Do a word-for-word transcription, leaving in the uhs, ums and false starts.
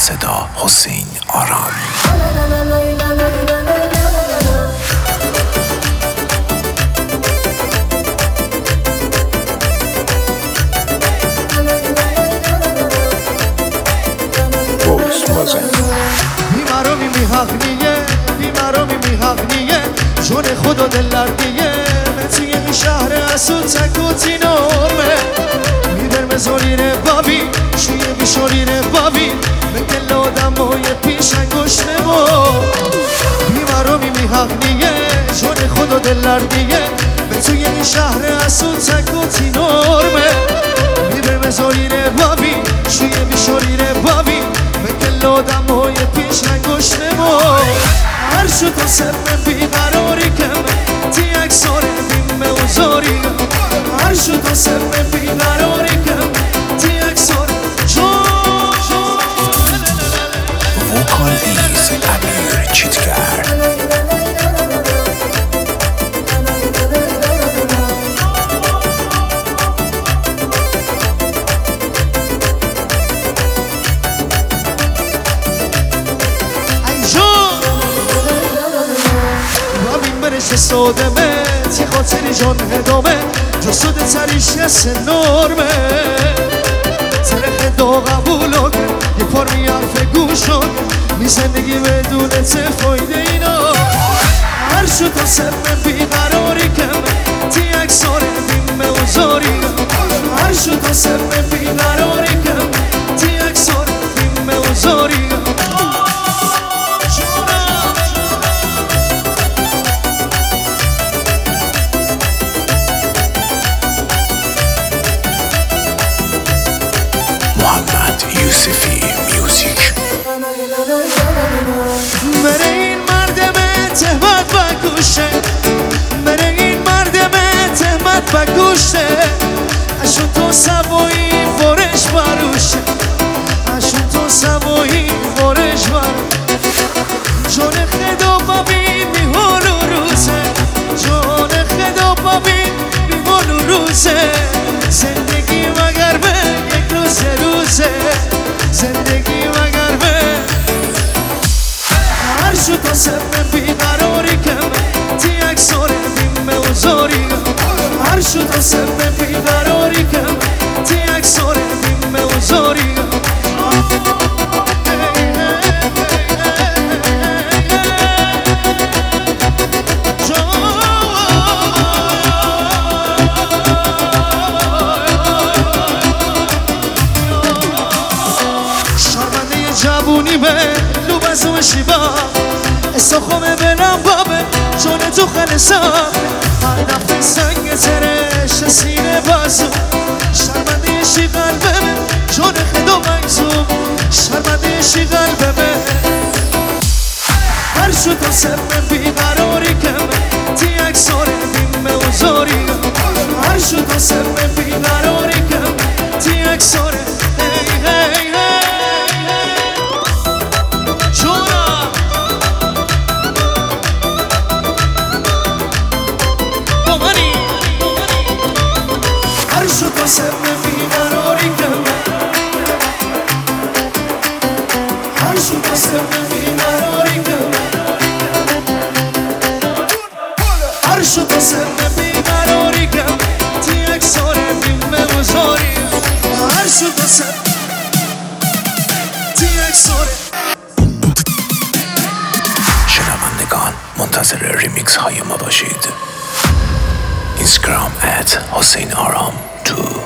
صدا حسین آرام. بیمارو می حقنیه بیمارو می حقنیه جون خدا دل لردیه متیه می شهر اسود تکوتی نورمه میدر مزورینه بابی شویه بیشورینه بابی مگل آدم های پیش انگوش نمو بیمارو می حقنیه جون خدا دل لردیه متیه می شهر اسود تکوتی نورمه میدر مزورینه بابی شویه بیشورینه بابی آدم های پیش انگوش نمو هر شو تو سر بیقراری کم تی اکسار بیمه و زاری هر شو تو سر بیقراری کم تی اکسار وکال ایز امیر چیتگر. سودمه تی خاطری جان هدامه جسد تریش یه نرمه ترخ دو قبولو کن یه پار می حرف گوشو می زندگی بدون تفایده اینا هر شو تا سر بیقراری کم تی اکسار بیمه و زاری هر شو تا سر بیقراری کم تی اکسار بیمه و زاری یوسفی میوزیک. بره این مردم تهمت بگوشه بره این مردم تهمت بگوشه اشون تو سوایی فورش بروشه اشون تو سوایی فورش بروشه جون خدا ببین بیهول روزه جون خدا ببین بیهول روزه زندگی مگر به یک روز روزه زندگی مگر به هر شو تا سر بیقراری کم تی اکسار بیمه و زاری هر شو تا سر بیقراری کم تی اکسار بیمه و زاری جوونی به لوبزو شیبا استخومه برم بابه جون تو خلصا هر دفعه سنگ ترش سینه بازو شرمنده شی قلبمه جون خدا مگزوم شرمنده شی قلبمه هر شو تو سر بیقراری کمه تی اکسار بیمه و زاری هر شو تو سر بیقراری کمه تی اکسار هی هی هی سر بیقراری کمه هر شو تا سر بیقراری کمه هر شو تا سر بیقراری کمه تی اکسار بیمه و زاری هر شو تا سر تی اکسار. شنوندگان منتظر ریمیکس های ما باشید. اینستاگرام ات حسین آرام تو